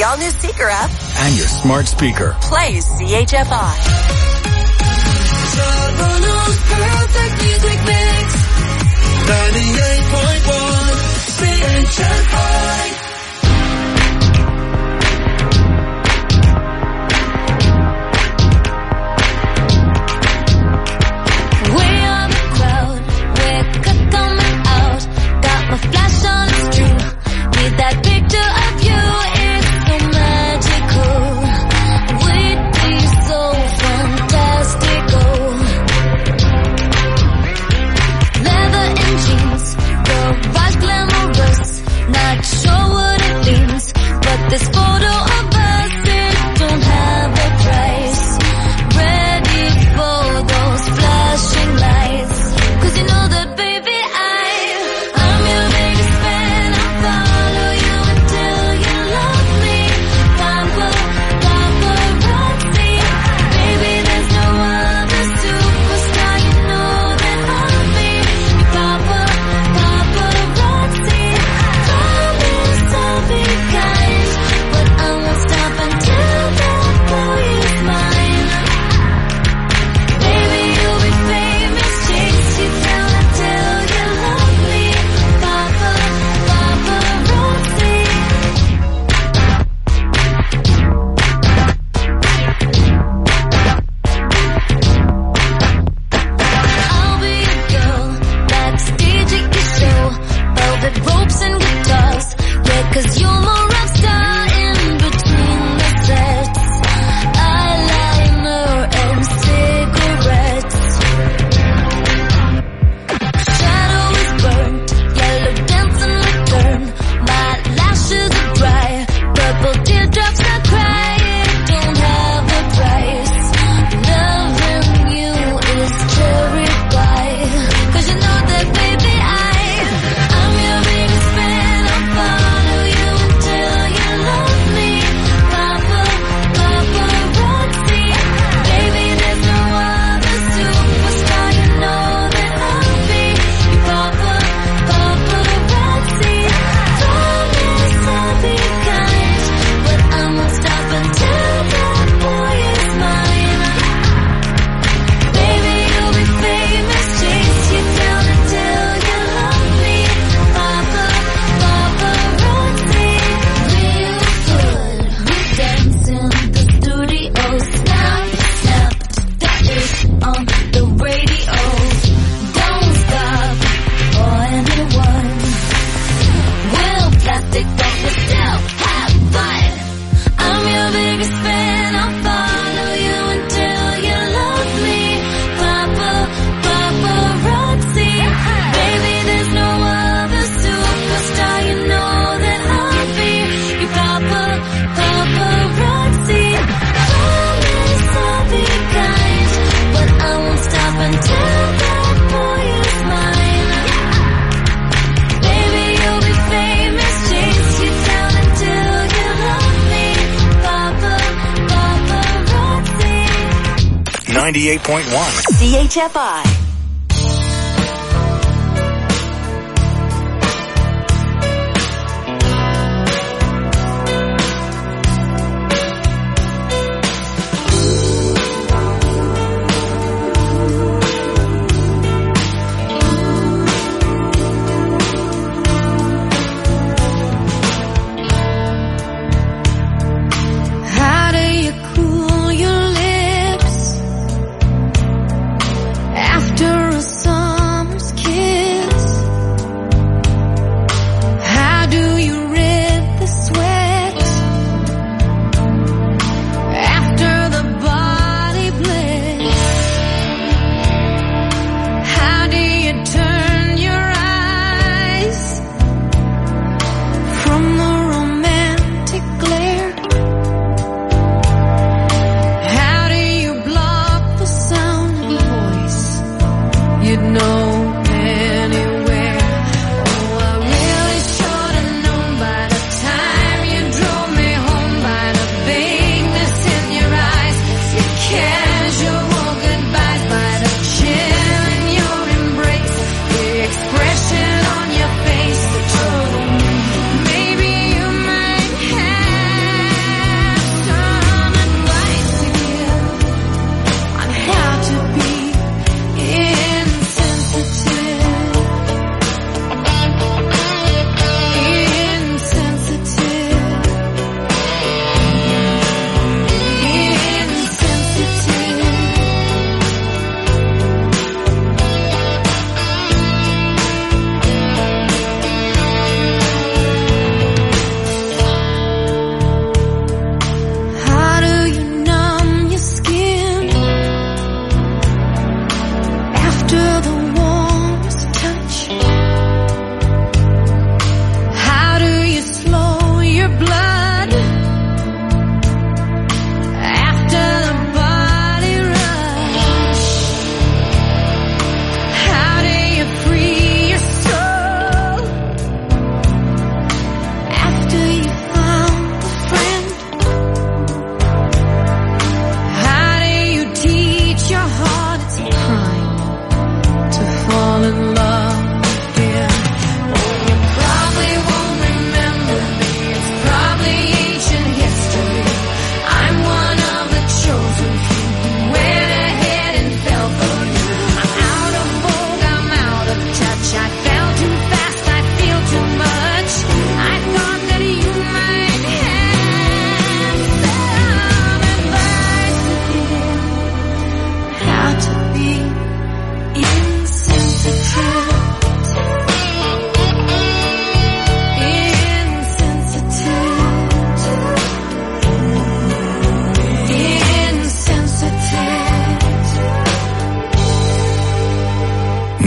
all-new Seeker app, and your smart speaker. Play CHFI. Sabano's perfect music mix. 98.1 CHFI. Flash on the string, need that picture of you, it's so magical. We'd be so fantastical. Leather and jeans, garage glamorous, not sure what it means, but this photo of us, it don't have a price. Ready for those flashing lights, 'cause you know that baby CHFI. How do you cool your lips?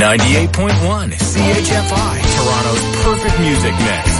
98.1 CHFI, Toronto's perfect music mix.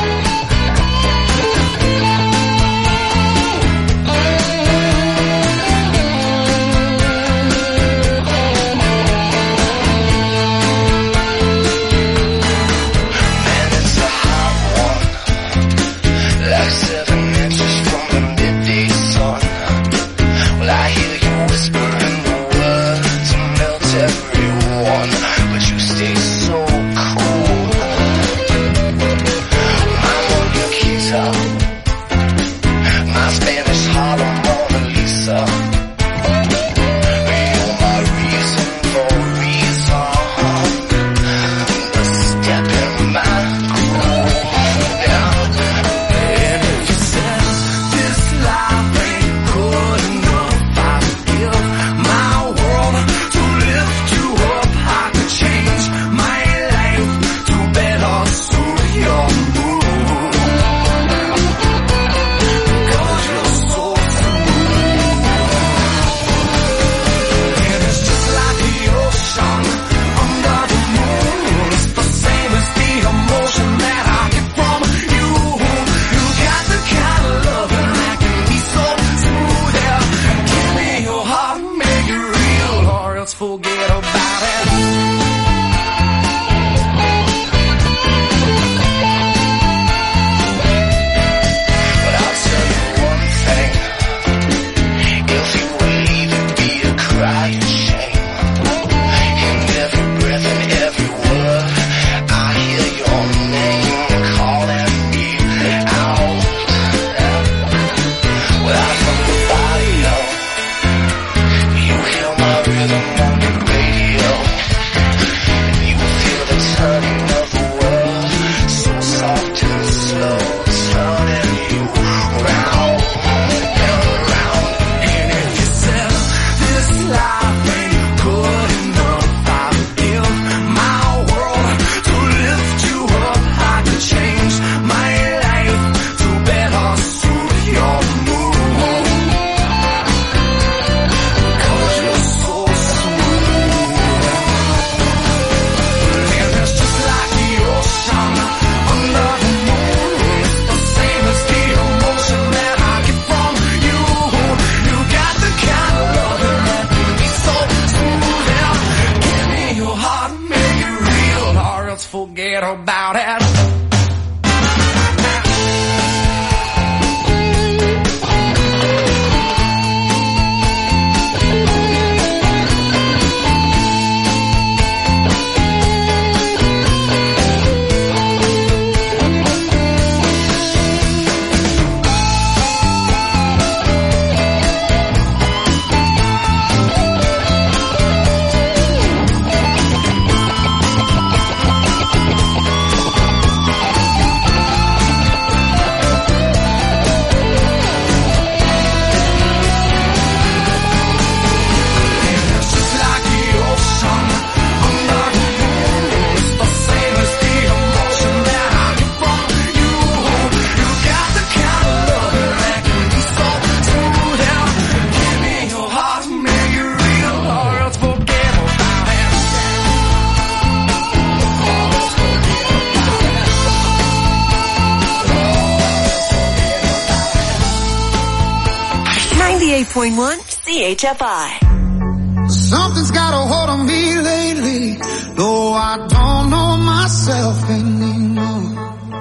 CHFI. Something's got a hold on me lately, though I don't know myself anymore.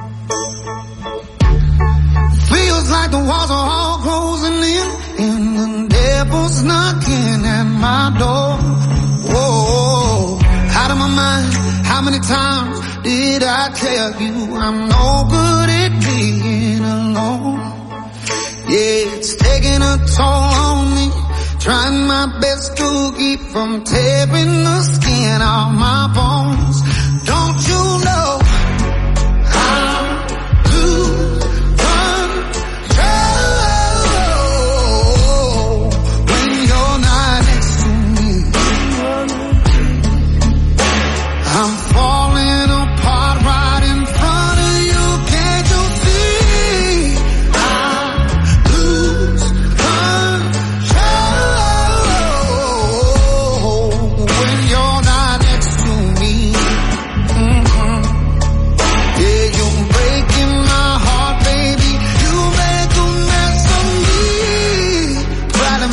Feels like the walls are all closing in, and the devil's knocking at my door. Whoa, out of my mind, how many times did I tell you I'm no good at being alone? Yeah, it's taking a toll on me, trying my best to keep from tearing the skin off my bones. Don't you know I'm lose control when you're not next to me? I'm falling apart right in front of you. Can't you see? I lose control when you're not next to me.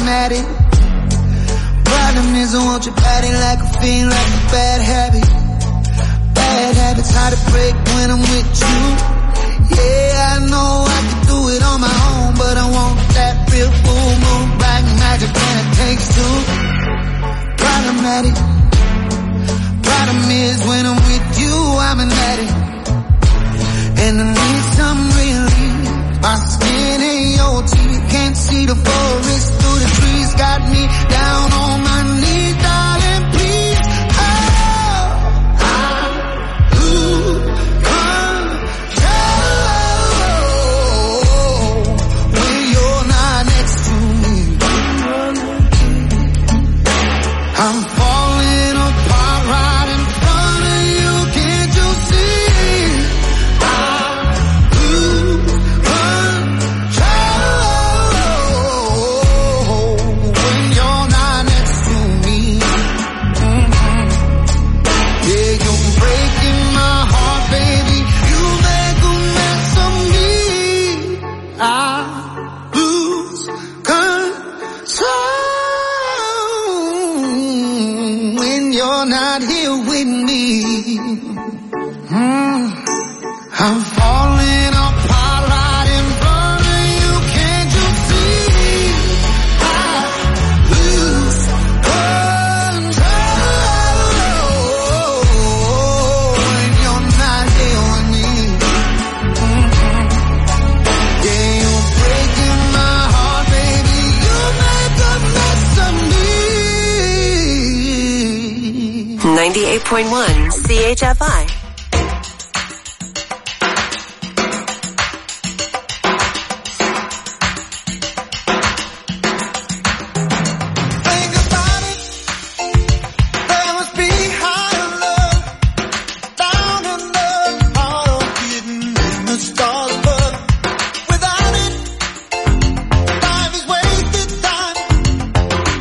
at it. Problem is I want your body like a fiend, like a bad habit. Bad habits hard to break when I'm with you. Yeah, I know I can do it on my own, but I want that real full moon, black magic when it takes two. Problematic. Problem is when I'm with you, I'm an addict. And I need some relief. My skin ain't your teeth. Can't see the forest through the trees. Got me down on my knees, darling, please. Oh, I lose control when you're not next to me. I'm falling apart right in front of you. Can't you see? I lose control when you're not next to me. Yeah, you're breaking my heart, baby. You make a mess of me. I lose control when you're not here with me. I'm falling apart right in front of you. Can't you see? I lose control when you're not here with me. Yeah, you're breaking my heart, baby. You make a mess of me. 98.1 CHFI. Think about it. There must be higher love down in the heart of hidden in the stars above. Without it, life is wasted time.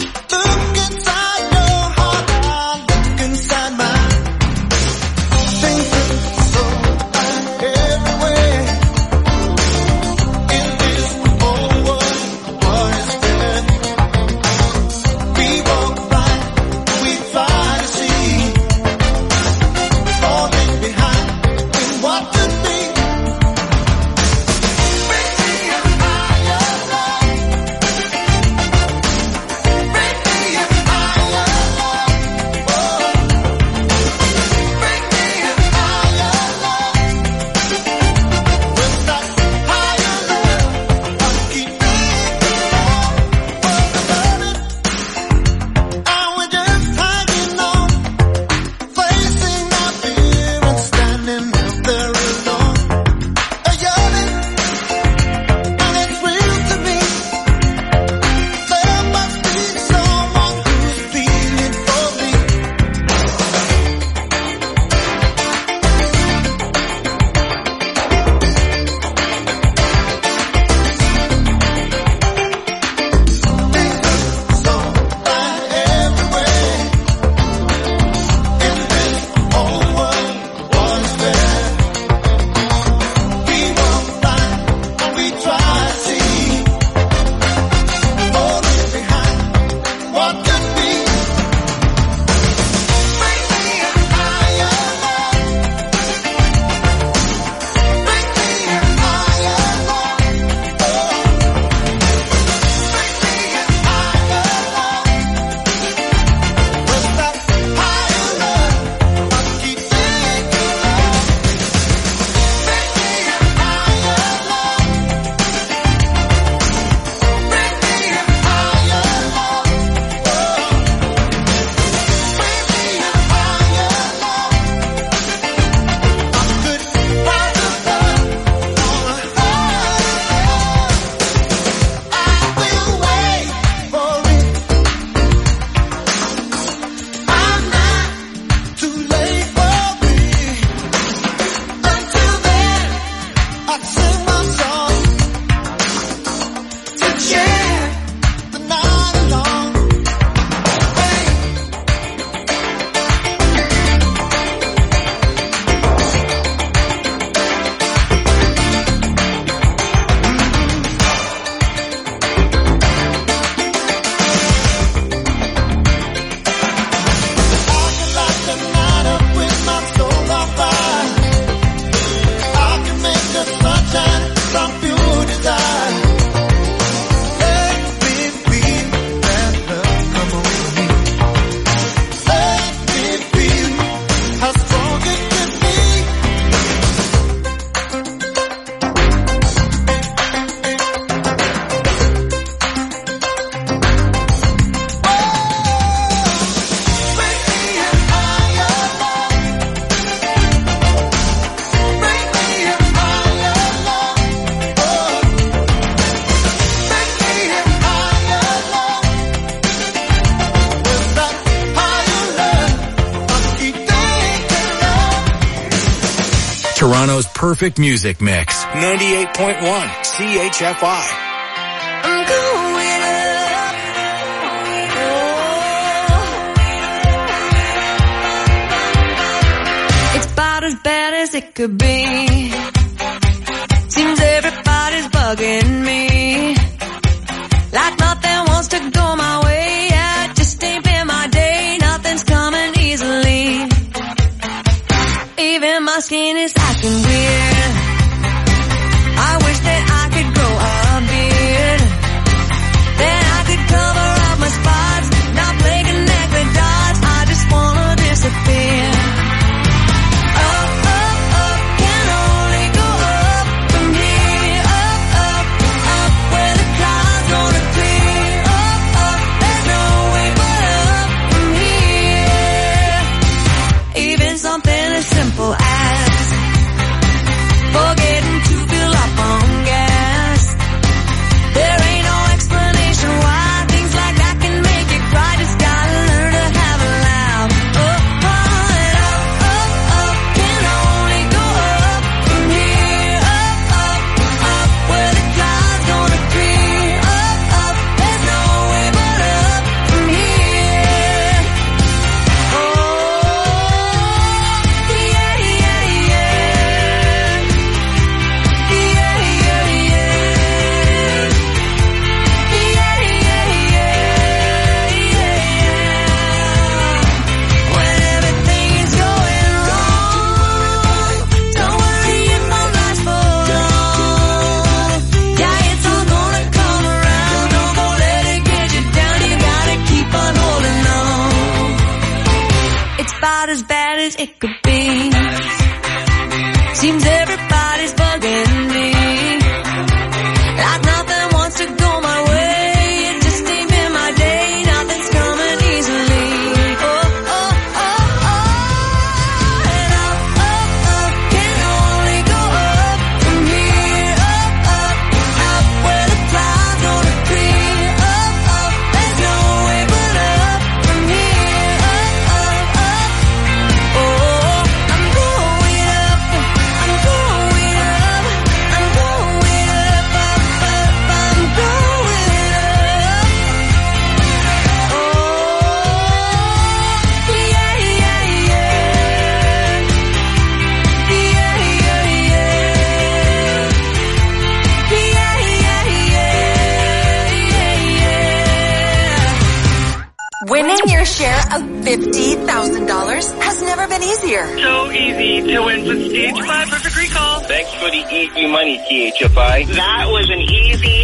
Look inside your heart, I look inside mine. Think Toronto's perfect music mix. 98.1 CHFI. I'm going up. It's about as bad as it could be. Seems everybody's bugging me. Like nothing wants to go my way. Yeah, it just ain't been my day. Nothing's coming easily. Even my skin is acting weird. I wish that I could grow a beard. Then I could cover up my spots. Not play connect the dots. I just wanna disappear. Up, up, up, can only go up from here. Up, up, up, where the clouds gonna clear. Up, up, there's no way but up from here. Even something as simple as forgetting to fill up on gas. There ain't no explanation why things like that can make you cry. Just gotta learn to have a laugh. Up, and up, up, up, can only go up from here. Up, up, up, where the clouds gonna clear. Up, up, there's no way but up from here. Oh, yeah, yeah, yeah. Yeah, yeah, yeah. Yeah, yeah, yeah, yeah. When everything's going wrong, don't worry if I'm not for long. Yeah, it's all gonna come around. Don't go let it get you down. You gotta keep on holding on. It's about as bad as it could be. Seems everybody's bugging me. Like nothing wants to go my way. It just ain't been my day. Nothing's coming easily. Oh, oh, oh, oh. And up, up, up, can only go up from here. Up, up, up, where the clouds gonna clear. Up, up, there's no way but up from here. Up, up, up. Oh, I'm going up. I'm going up. I'm going up, up, up. I'm going up. Oh, yeah, yeah, yeah. Yeah, yeah, yeah. Yeah, yeah, yeah. Winning your share of $50,000 has never been easier. So easy to win with CHFI Perfect Recall. Thanks for the easy money, CHFI. That was an easy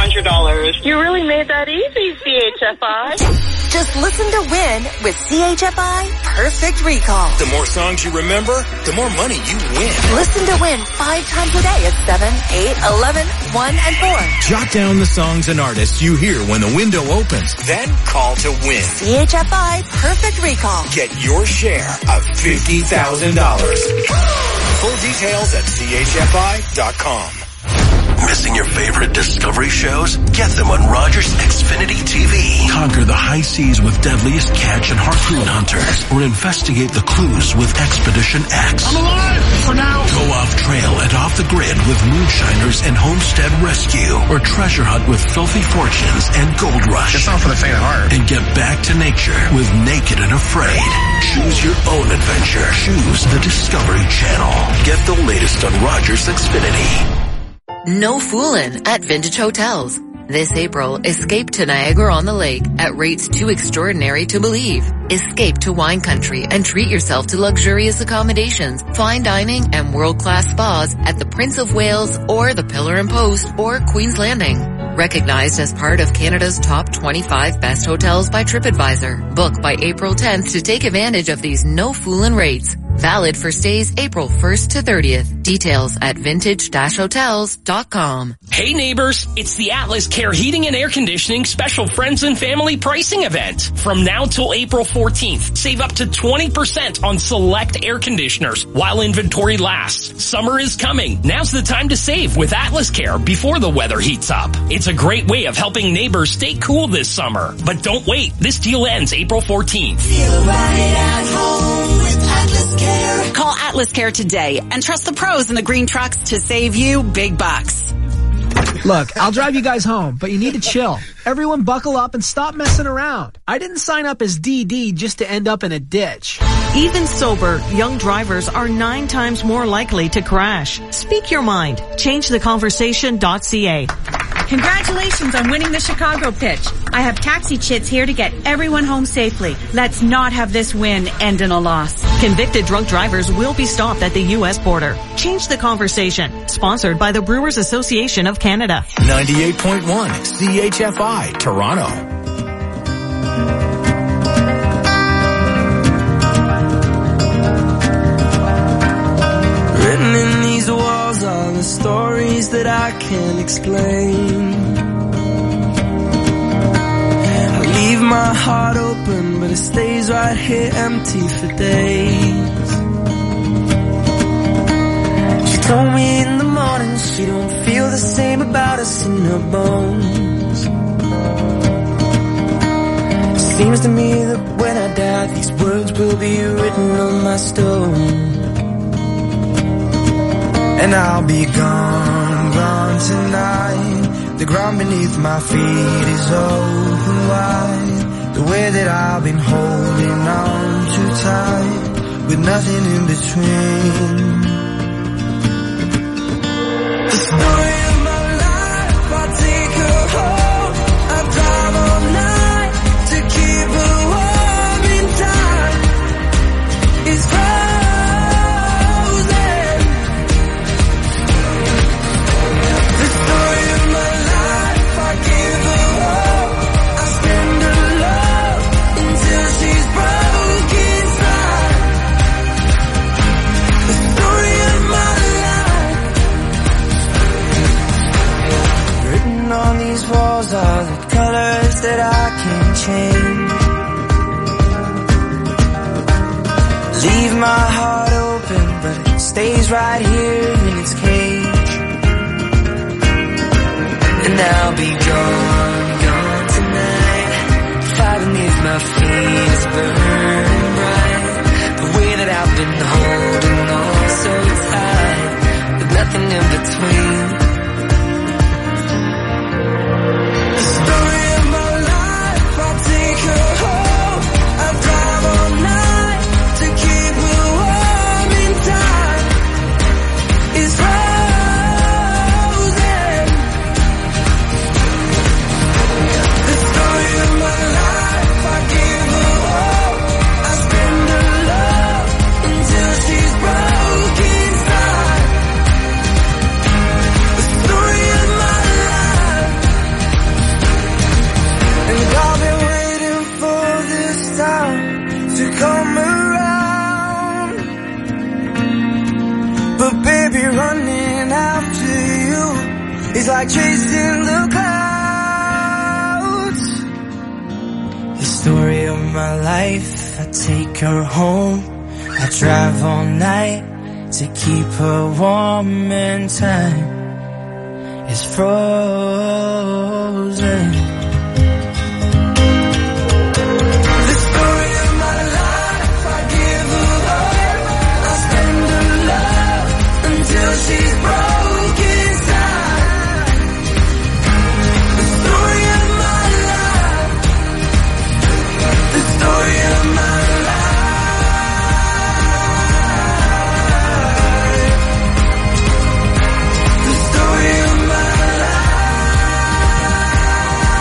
$400. You really made that easy, CHFI. Just listen to win with CHFI Perfect Recall. The more songs you remember, the more money you win. Listen to win 5 times a day at 7, 8, 11, 1, and 4. Jot down the songs and artists you hear when the window opens. Then call to win. CHFI Perfect Recall. Get your share of $50,000. Full details at chfi.com. Missing your favorite Discovery shows? Get them on Rogers Xfinity TV. Conquer the high seas with deadliest catch and harpoon hunters, or investigate the clues with Expedition X. I'm alive for now. Go off trail and off the grid with Moonshiners and Homestead Rescue, or treasure hunt with Filthy Fortunes and Gold Rush. It's not for the faint of heart. And get back to nature with Naked and Afraid. Choose your own adventure. Choose the Discovery Channel. Get the latest on Rogers Xfinity. No foolin' at Vintage Hotels. This April, escape to Niagara-on-the-Lake at rates too extraordinary to believe. Escape to wine country and treat yourself to luxurious accommodations, fine dining, and world-class spas at the Prince of Wales or the Pillar and Post or Queen's Landing. Recognized as part of Canada's top 25 best hotels by TripAdvisor. Book by April 10th to take advantage of these no foolin' rates. Valid for stays April 1st to 30th. Details at vintage-hotels.com. Hey neighbors, it's the Atlas Care Heating and Air Conditioning Special Friends and Family Pricing Event. From now till April 14th, save up to 20% on select air conditioners while inventory lasts. Summer is coming. Now's the time to save with Atlas Care before the weather heats up. It's a great way of helping neighbors stay cool this summer. But don't wait. This deal ends April 14th. Feel right at home with Atlas Care. Call Atlas Care today and trust the pros in the green trucks to save you big bucks. Look, I'll drive you guys home, but you need to chill. Everyone buckle up and stop messing around. I didn't sign up as DD just to end up in a ditch. Even sober, young drivers are 9 times more likely to crash. Speak your mind. ChangeTheConversation.ca. Congratulations on winning the Chicago pitch. I have taxi chits here to get everyone home safely. Let's not have this win end in a loss. Convicted drunk drivers will be stopped at the U.S. border. Change the Conversation. Sponsored by the Brewers Association of Canada. 98.1 CHFI, Toronto. Written in these walls are the stories that I can't explain. I leave my heart open, but it stays right here empty for days. She told me in the morning she don't feel the same about us in her bones. Seems to me that when I die, these words will be written on my stone. And I'll be gone, gone tonight. The ground beneath my feet is open wide. The way that I've been holding on too tight, with nothing in between. The story of my life, I take her home. I drive all night to keep her warm in time. It's frozen. The story of my life, I give her hope. I spend her love until she's broke inside. The story of my life. Written on these walls are the colors that I can't change. Leave my heart open, but it stays right here in its cage. And I'll be gone, gone tonight. Fire beneath my feet is burning bright. The way that I've been holding on so tight, with nothing in between. The story of my life, I'll take her home. I drive all night to keep her warm in time. It's frozen. The story of my life, I give her hope. I spend her love until she's broke inside. The story of my life. And I've been waiting for this time to come around. But baby, running after you is like chasing the clouds. The story of my life, I take her home. I drive all night to keep her warm in time. It's frozen. The story of my life, I give her hope. I spend her love until she's broke inside. The story of my life. The story of my life. The story of my life.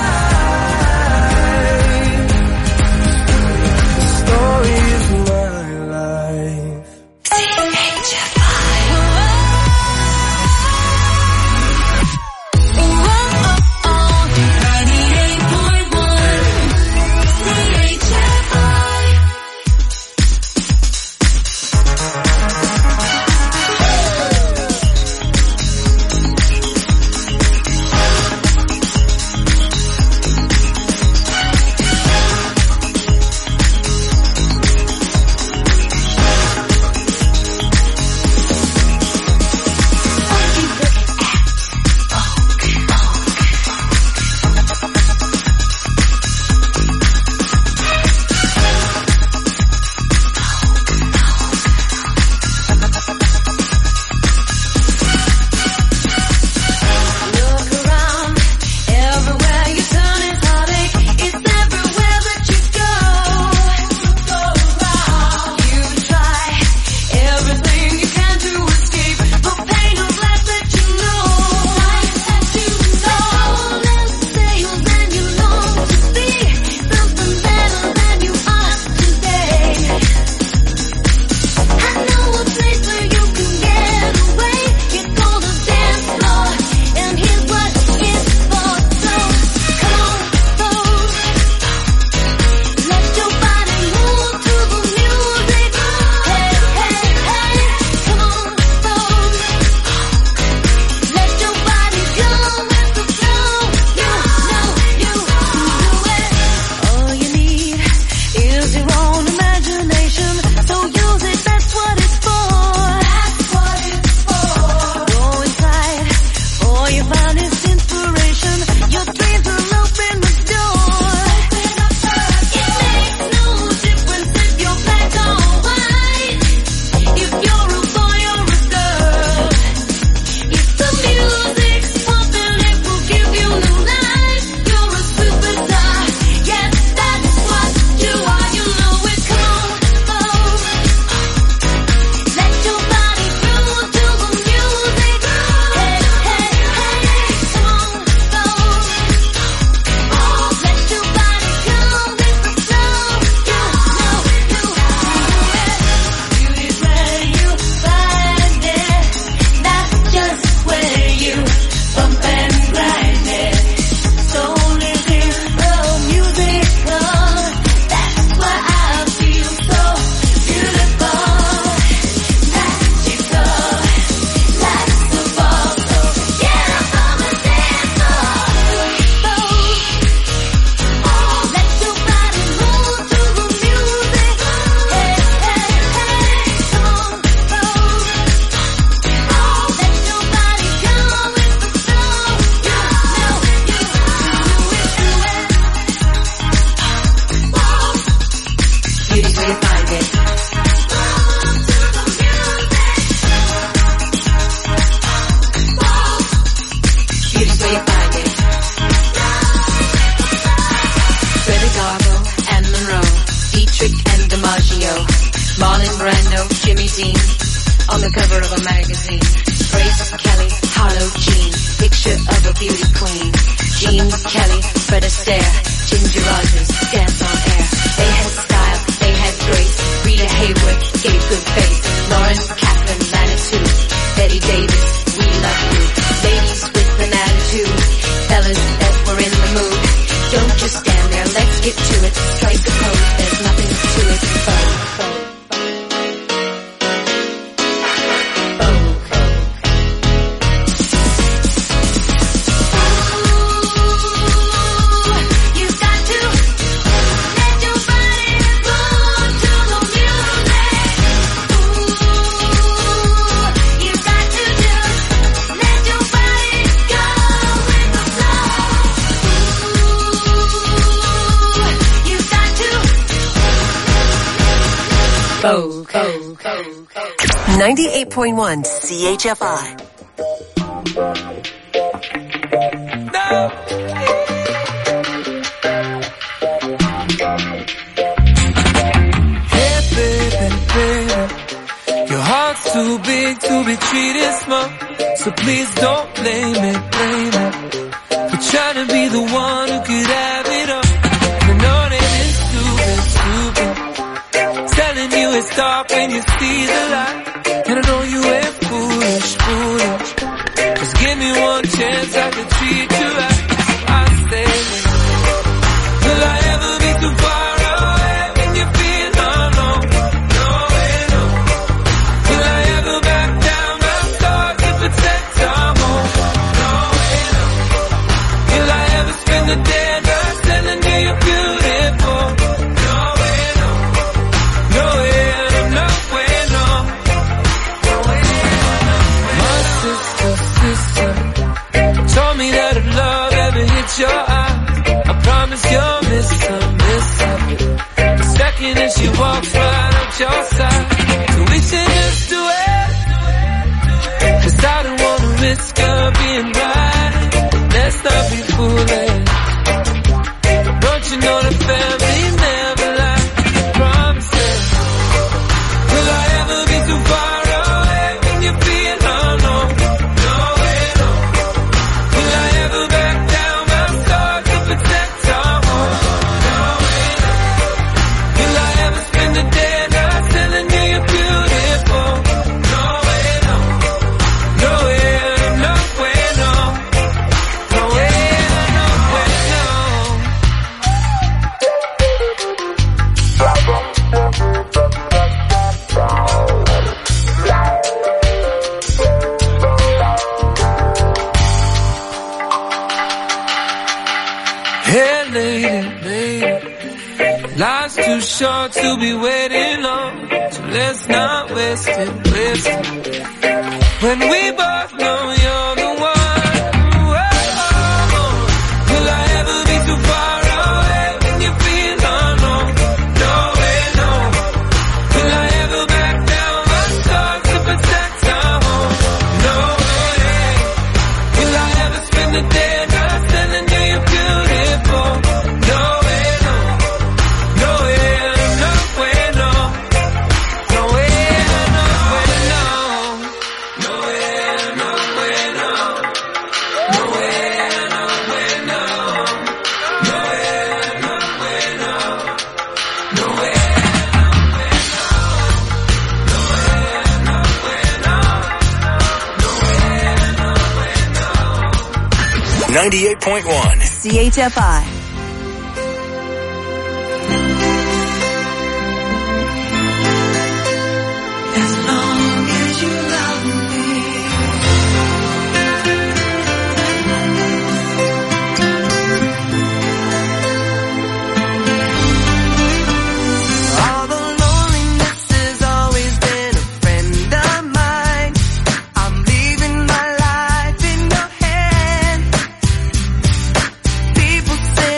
Patrick and DiMaggio, Marlon Brando, Jimmy Dean, on the cover of a magazine. Grace Kelly, Harlow Jean, picture of a beauty queen. Jean Kelly, Fred Astaire, Ginger Rogers, dance on air. They had style, they had grace. Rita Hayworth gave good face. Lauren Kaplan, Manitou, Betty Davis, we love you. Ladies with an attitude, fellas that were in the mood. Don't just stand there, let's get to it. Strike a pose, there's nothing to it. Vogue. 98.1 CHFI. Hey baby, your heart's too big to be treated small, so please don't blame it for trying to be the one who could have it all. I know that it's stupid. Telling you it's dark when you see the light, and I know you ain't foolish. Just give me one chance, I can treat you right. I say, will I ever be too far away when you feel alone? No way, no. Will I ever back down my thoughts to protect our home? No way, no. Will I ever spend the day not telling you you're beautiful? No way, no. No way, no way, no. No way, no. My sister told me that if love ever hits your eye, I promise you'll miss her. The second that she walks right up your side, so we should just do it. 'Cause I don't wanna risk her being right. Let's not be foolish. Don't you know the family never lies? Promises. Will I ever be too far away when you feel alone? No way, no. Will I ever back down my sword to protect our home? No way, no. Will I ever spend the day not telling you you're beautiful? No way, no. No way, no way, no. No way, no way, no. 'Cause life's too short to be waiting long, so let's not waste it. When we both know you're the one. Will I ever be too far away when you feel alone? No way, no. Will I ever back down my sword to protect our home? No way. Will I ever spend the day not telling you you're beautiful? No way, no. No way, no way, no. No way, no way, no. No way, no way, no. No way, no way, no. No way, no way, no. No way, no way, no. 98.1 CHFI. As long as you love me. All the loneliness has always been a friend of mine. I'm leaving my life in your hands. People say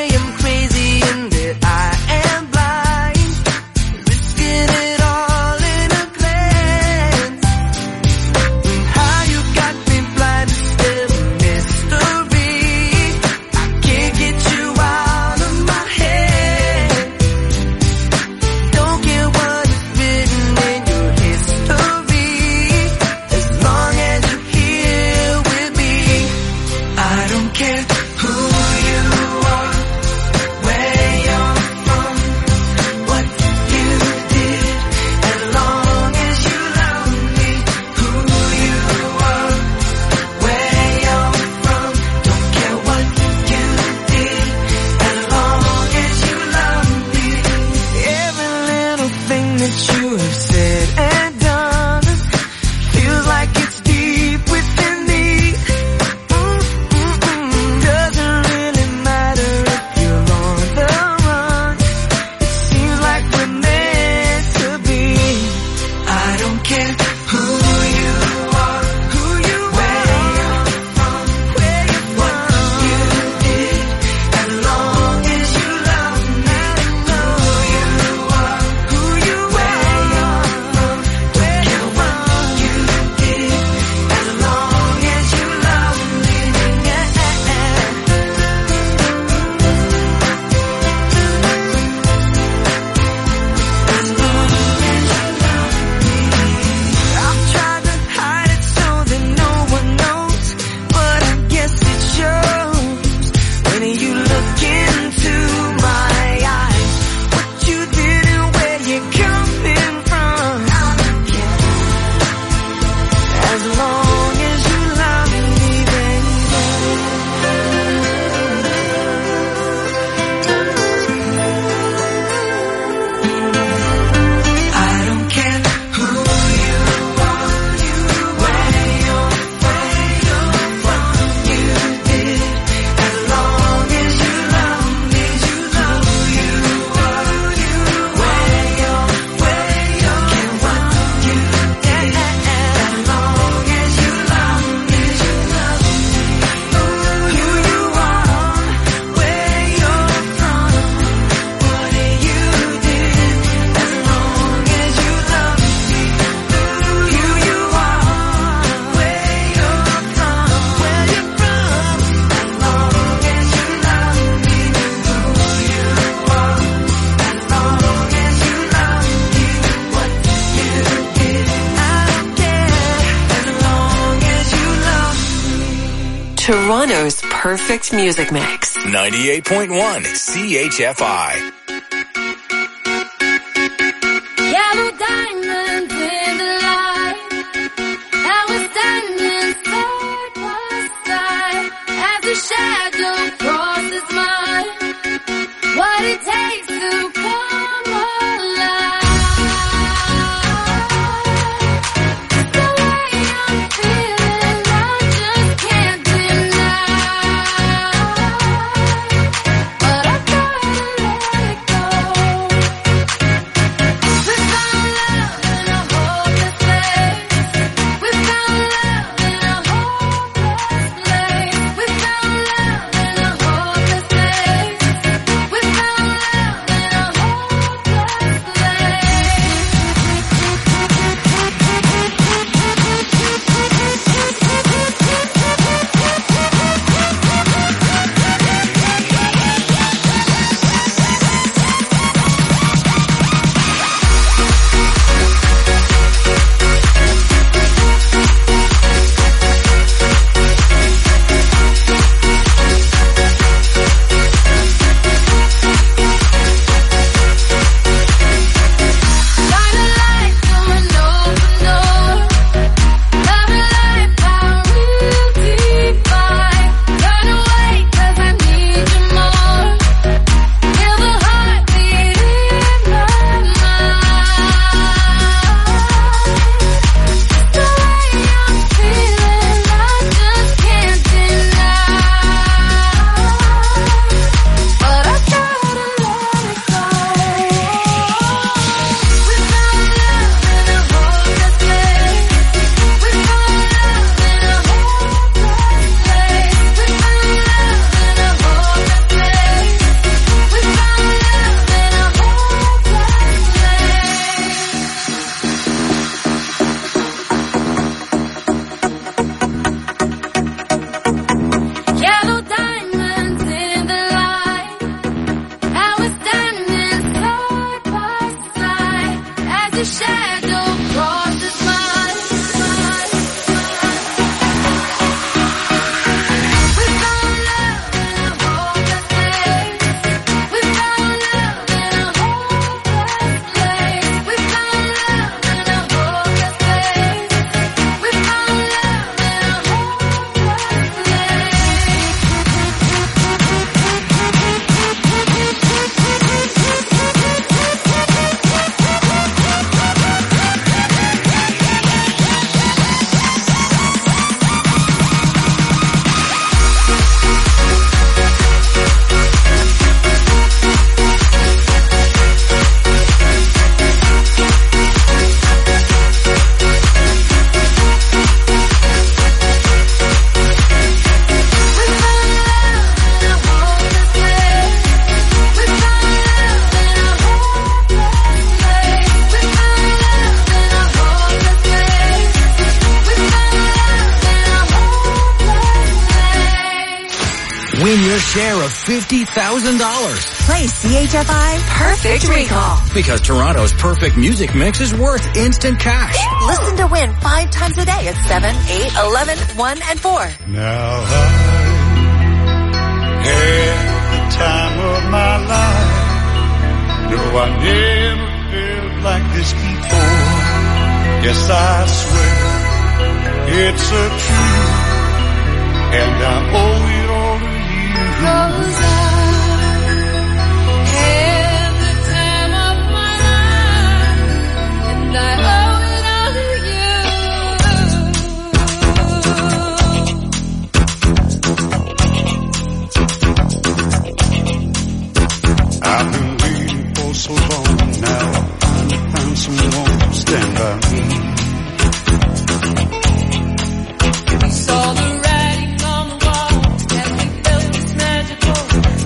Toronto's perfect music mix. 98.1 CHFI. Yellow diamonds in the light. I was standing side by side as the shadow crosses mine. What it takes to come alive. The way I'm feeling, I just can't deny. But I gotta let it go. We found love in a hopeless place. We found love in a hopeless place. We found love in a hopeless place. We found love in a hopeless shine a light through an open door. Love and life, our real divine. Turn away 'cause I need you more. Feel the heartbeat in my mind. The way I'm feeling, I just can't deny. But I gotta let it go. We found love in a hopeless place. We found love in a hopeless place. We found love in a hopeless place. We found love in a hopeless place. Yellow diamonds in the light. I was standing side by side as the shadow crosses mine. We found love in a hopeless place. We found love in a hopeless place. We found love in a hopeless place. We found love in a Win your share of $50,000. Play CHFI Perfect Recall. Because Toronto's perfect music mix is worth instant cash. Listen to win 5 times a day at 7, 8, 11, 1, and 4. Now I had the time of my life. No, I never felt like this before. Yes, I swear it's a truth, and I owe it all to you. 'Cause I had the time of my life, and I owe it all to I've been waiting for so long now. I finally found someone to stand by me. We saw the writing on the wall as we felt this magical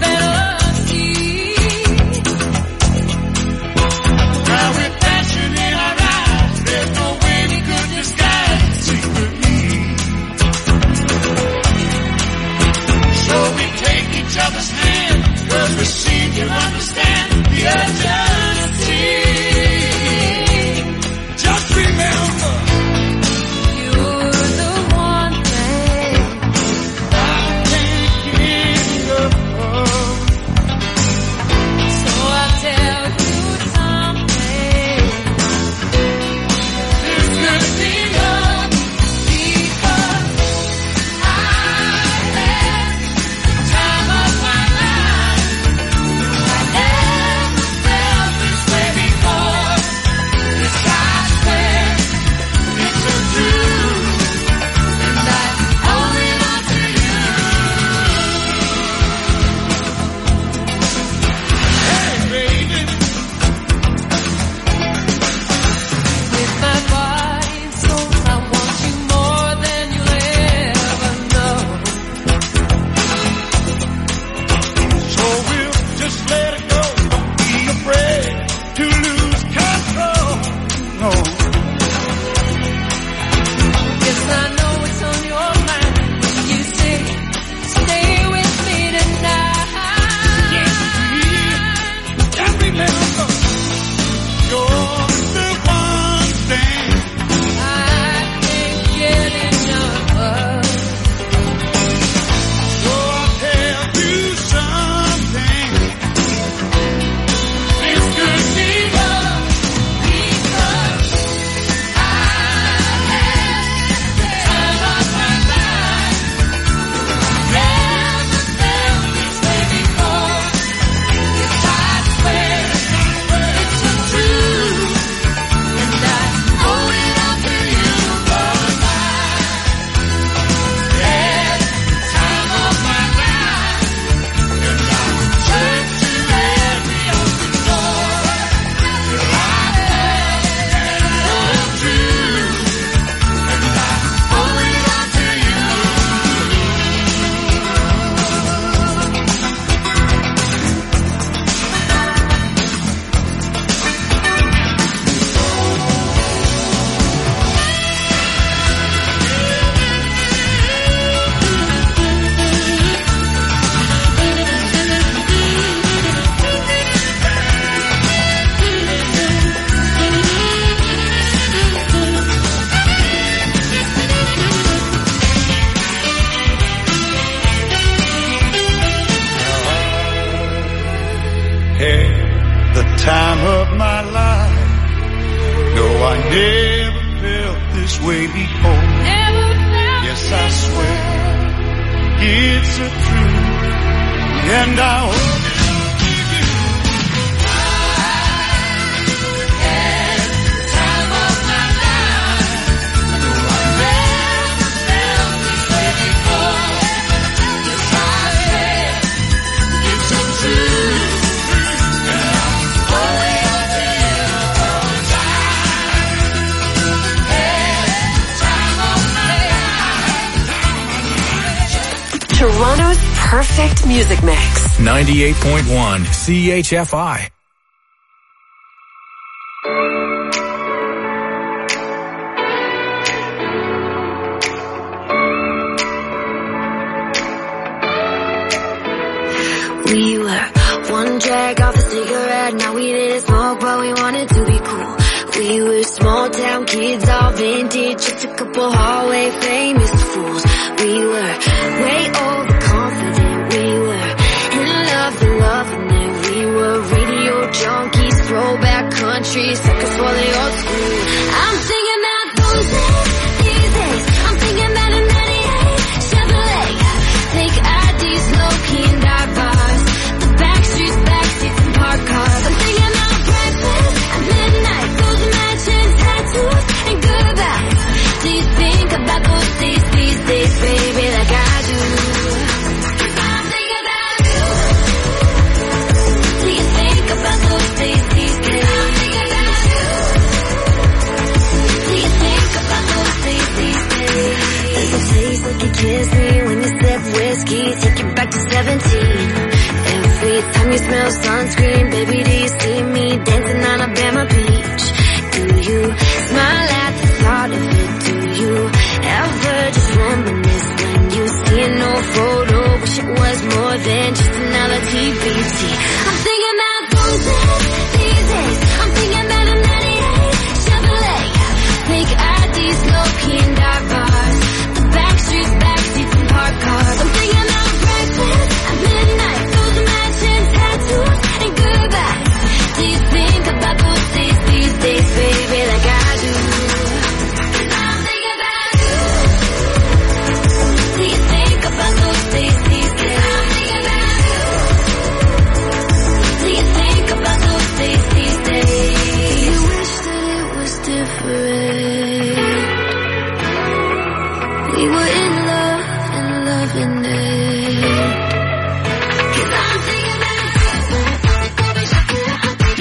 time of my life. No, I never felt this way before. Yes, I swear it's a truth, and I hope Toronto's perfect music mix. 98.1 CHFI. We were one drag off a cigarette. Now we didn't smoke, but we wanted to be cool. We were small town kids, all vintage, just a couple hallway famous fools. We were way overconfident. We were in love and loving it. We were radio junkies, throwback country, suckers for the old school. I'm thinking about those days, these days. I'm thinking about a 98 Chevrolet. Take IDs, low-key and dive bars. The back streets, backseats and parked cars. I'm thinking about breakfast at midnight. Those mansions, tattoos and goodbyes. Do you think about those days, these days, baby, like I do? I'm thinking about you. Do you think about those days, these days? I'm thinking about you. Do you think about those days, these days? Does it taste like you kiss me when you sip whiskey? Take you back to 17. Every time you smell sunscreen, baby, do you see me dancing on Alabama Beach? Do you smile at the thought of it? Do you ever just reminisce when you see an old photo? Wish it was more than just another TBT. I'm thinking about those days, these days. I'm thinking about a 98 Chevrolet. Take IDs, low-key and dive bars. The back streets, backseats and parked cars. I'm thinking about breakfast at midnight. Those mansions, tattoos and goodbyes. Do you think about those days, these days, baby, like I do? I'm thinking about you. Do you think about those days, these days? I'm thinking about you. Do you think about those days, these days? You wish that it was different. We were in love and loving it. 'Cause I'm thinking about you. 'Cause I'm thinking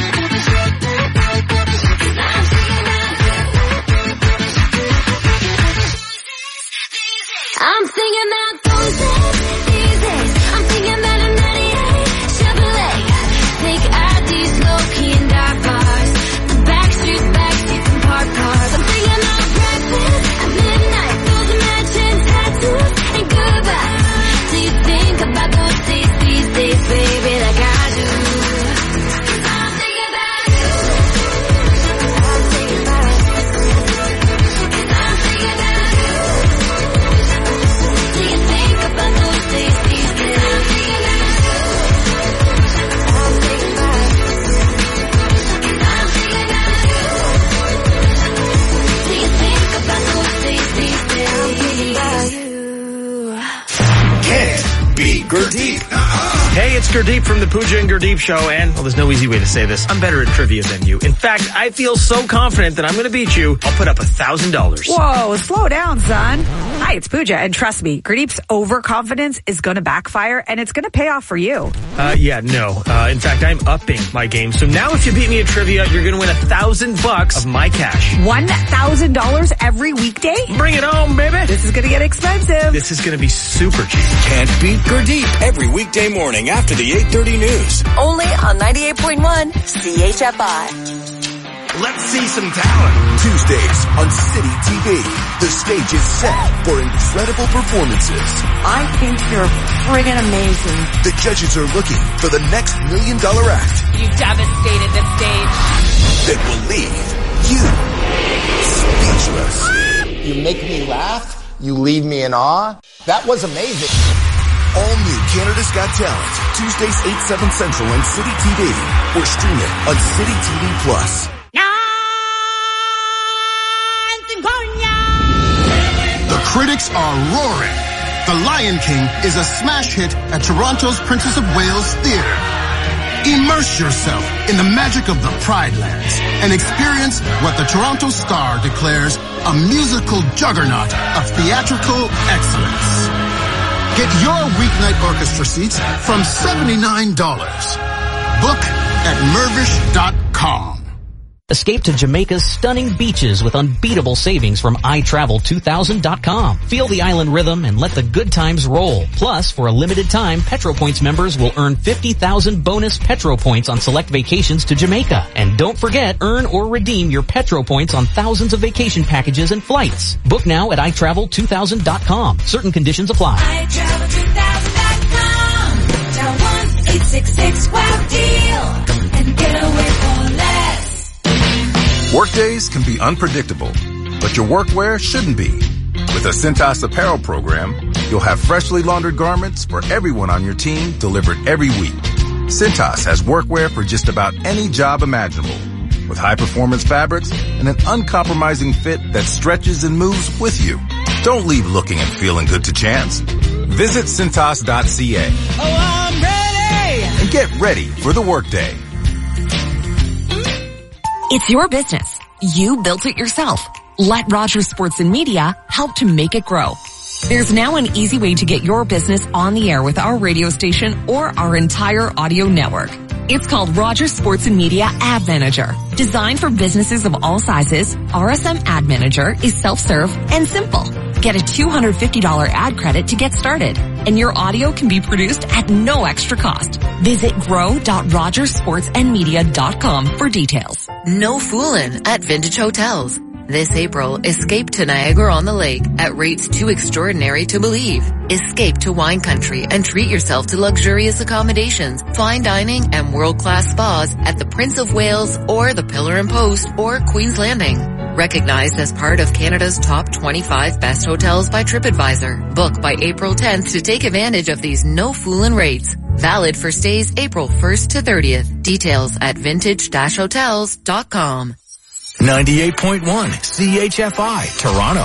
about I'm thinking about those days, these days. I'm thinking about a 98 Chevrolet. Take IDs, low-key and dive bars. The back streets, backseats and parked cars. I'm thinking about breakfast at midnight. Those mansions, tattoos and goodbyes. Do you think about those days, these days, baby, like I do? 'Cause I'm thinking about you. I'm thinking about you. 'Cause I'm thinking about you. Do you think about those days, these days? I'm thinking about you. I'm thinking about you. 'Cause I'm thinking about you. Do you think about those days, these days? I'm thinking about you. Can't beat Gurdeep. Hey, it's Gurdeep from the Pooja and Gurdeep Show, and, well, there's no easy way to say this. I'm better at trivia than you. In fact, I feel so confident that I'm going to beat you, I'll put up $1,000. Whoa, slow down, son. Hi, it's Pooja, and trust me, Gurdeep's overconfidence is going to backfire, and it's going to pay off for you. No. In fact, I'm upping my game. So now if you beat me at trivia, you're going to win $1,000 of my cash. $1,000 every weekday? Bring it home, baby. This is going to get expensive. This is going to be super cheap. Can't beat Gurdeep every weekday morning after the 8:30 news. Only on 98.1 CHFI. Let's see some talent. Tuesdays on City TV. The stage is set for incredible performances. I think you're friggin' amazing. The judges are looking for the next $1 million act. You devastated the stage. That will leave you speechless. You make me laugh. You leave me in awe. That was amazing. all new Canada's Got Talent, Tuesdays 8, 7 Central on City TV, or stream it on City TV Plus. The critics are roaring. The Lion King is a smash hit at Toronto's Princess of Wales Theatre. Immerse yourself in the magic of the Pride Lands and experience what the Toronto Star declares a musical juggernaut of theatrical excellence. Get your weeknight orchestra seats from $79. Book at Mervish.com. Escape to Jamaica's stunning beaches with unbeatable savings from iTravel2000.com. Feel the island rhythm and let the good times roll. Plus, for a limited time, PetroPoints members will earn 50,000 bonus Petro Points on select vacations to Jamaica. And don't forget, earn or redeem your Petro Points on thousands of vacation packages and flights. Book now at iTravel2000.com. Certain conditions apply. iTravel2000.com. Dial 1-866-WOW-DEAL and get away for less. Workdays can be unpredictable, but your workwear shouldn't be. With a Cintas apparel program, you'll have freshly laundered garments for everyone on your team delivered every week. Cintas has workwear for just about any job imaginable, with high-performance fabrics and an uncompromising fit that stretches and moves with you. Don't leave looking and feeling good to chance. Visit Cintas.ca. Oh, I'm ready! And get ready for the workday. It's your business. You built it yourself. Let Rogers Sports and Media help to make it grow. There's now an easy way to get your business on the air with our radio station or our entire audio network. It's called Rogers Sports and Media Ad Manager. Designed for businesses of all sizes, RSM Ad Manager is self-serve and simple. Get a $250 ad credit to get started, and your audio can be produced at no extra cost. Visit grow.rogersportsandmedia.com for details. No fooling at Vintage Hotels. This April, escape to Niagara-on-the-Lake at rates too extraordinary to believe. Escape to wine country and treat yourself to luxurious accommodations, fine dining, and world-class spas at the Prince of Wales or the Pillar and Post or Queen's Landing. Recognized as part of Canada's top 25 best hotels by TripAdvisor. Book by April 10th to take advantage of these no foolin' rates. Valid for stays April 1st to 30th. Details at vintage-hotels.com. 98.1 CHFI, Toronto.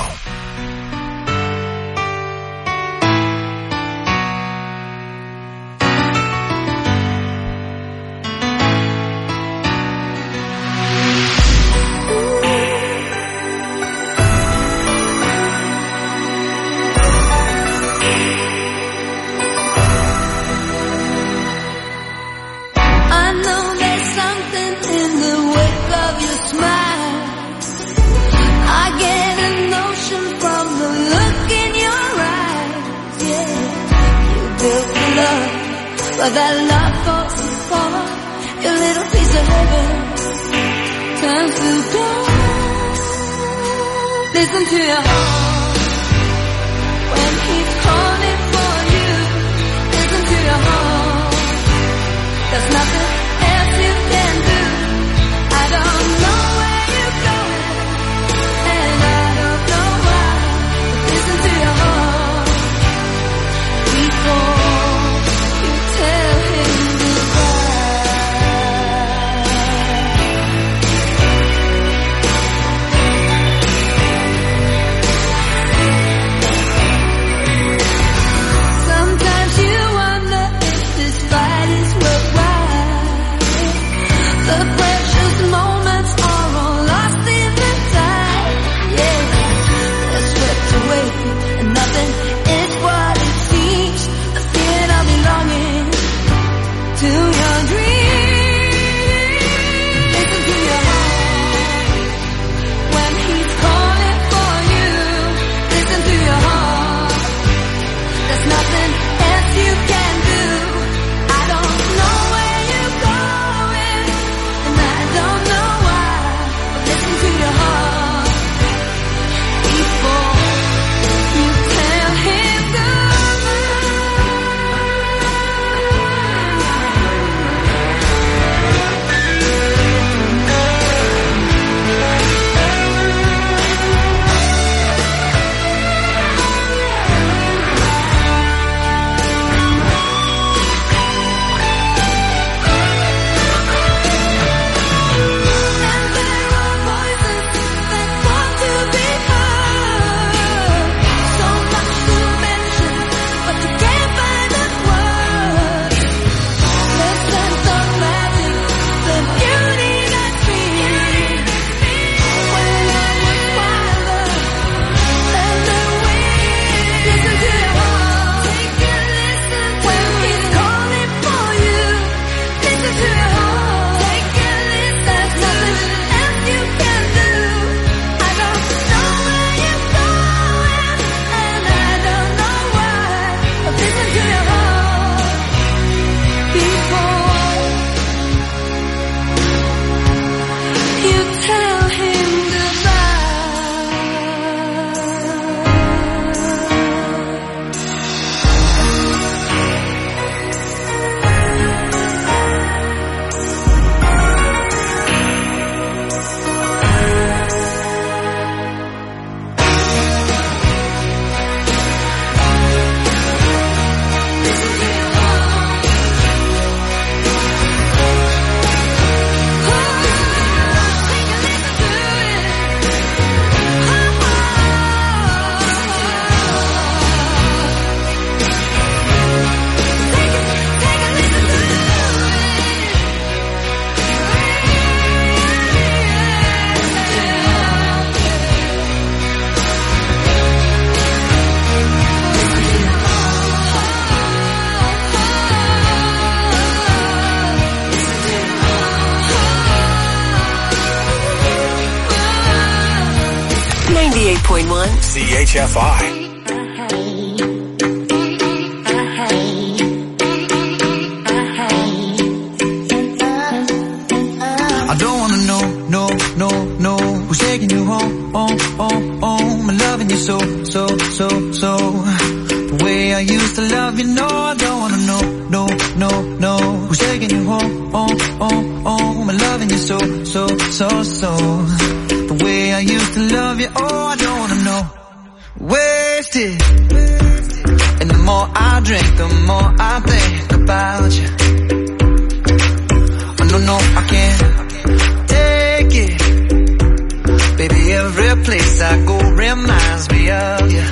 But that love falls apart. Your little piece of heaven turns to gold. Listen to your heart when he's calling for you. Listen to your heart. There's nothing else you can do. I don't know where you're going, and I don't know why. But listen to your heart before tell him goodbye. Sometimes you wonder if this fight is worthwhile. 98.1 CHFI. I don't wanna know who's taking you home, home. I'm loving you so. The way I used to love you, no, I don't wanna know who's taking you home, home. I'm loving you so. The way I used to love you, oh, I don't wanna know. Wasted. And the more I drink, the more I think about you. Oh, no, I can't take it. Baby, every place I go reminds me of you.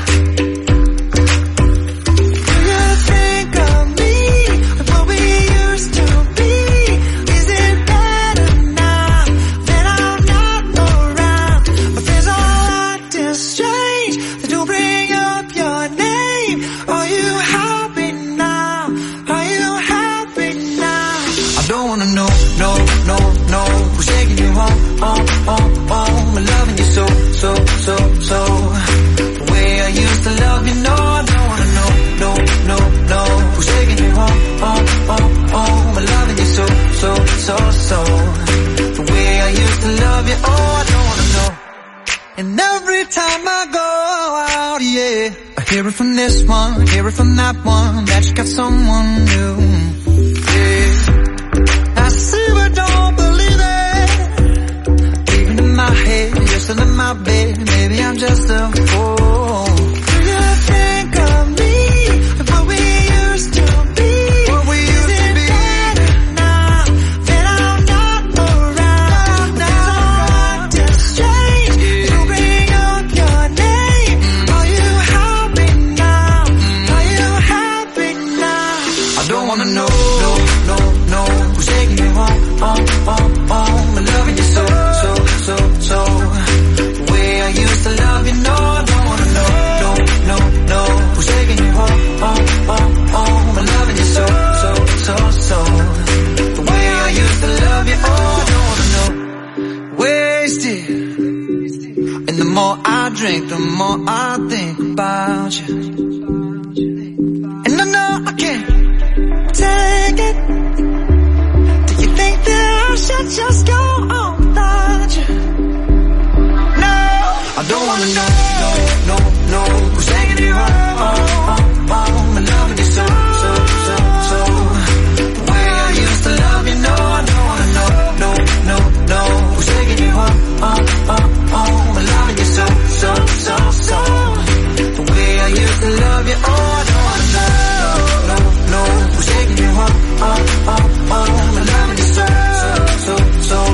Do you think of me, like what we used to be? Is it better now that I'm not around? But there's all acting strange that don't bring up your name. Are you happy now? Are you happy now? I don't wanna know who's taking you home, home. I'm loving you so. The way I used to love you, no, I don't wanna know who's taking you home, home. I'm loving you so. The way I used to love you, oh, I don't wanna know. And every time I go out, yeah, I hear it from this one, hear it from that one, that you got someone new. Yeah, I see but don't believe it. Even in my head, you're still in my bed. Maybe I'm just a fool. Do you think of me, like what we used to be? What we used to be. Better now that I'm not around? There's all acting strange. You bring up your name. Are you happy now? Are you happy now? I don't wanna know who's taking you home, home. I'm loving you so. The way I used to love you, no, I don't wanna know who's taking you home, home. I'm loving you so. The way I used to love you, oh, I don't wanna know. Wasted. And the more I drink, the more I think about you.